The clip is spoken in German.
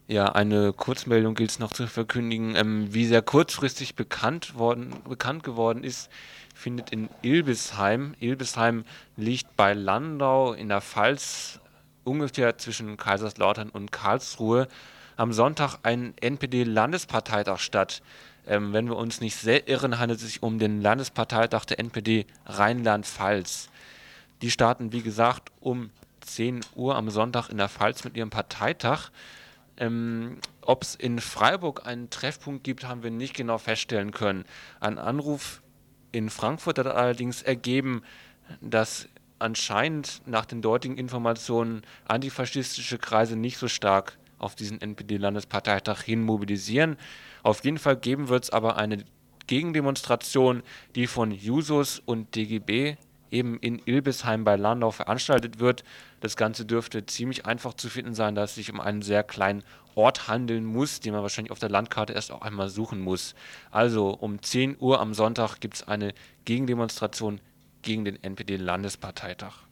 Ja, eine Kurzmeldung gilt es noch zu verkündigen. Wie sehr kurzfristig bekannt geworden ist, findet in Ilbesheim. Ilbesheim liegt bei Landau in der Pfalz, ungefähr zwischen Kaiserslautern und Karlsruhe, am Sonntag ein NPD-Landesparteitag statt. Wenn wir uns nicht sehr irren, handelt es sich um den Landesparteitag der NPD Rheinland-Pfalz. Die starten, wie gesagt, um 10 Uhr am Sonntag in der Pfalz mit ihrem Parteitag. Ob es in Freiburg einen Treffpunkt gibt, haben wir nicht genau feststellen können. Ein Anruf in Frankfurt hat allerdings ergeben, dass anscheinend nach den dortigen Informationen antifaschistische Kreise nicht so stark auf diesen NPD-Landesparteitag hin mobilisieren. Auf jeden Fall geben wird es aber eine Gegendemonstration, die von Jusos und DGB eben in Ilbesheim bei Landau veranstaltet wird. Das Ganze dürfte ziemlich einfach zu finden sein, da es sich um einen sehr kleinen Ort handeln muss, den man wahrscheinlich auf der Landkarte erst auch einmal suchen muss. Also um 10 Uhr am Sonntag gibt es eine Gegendemonstration gegen den NPD-Landesparteitag.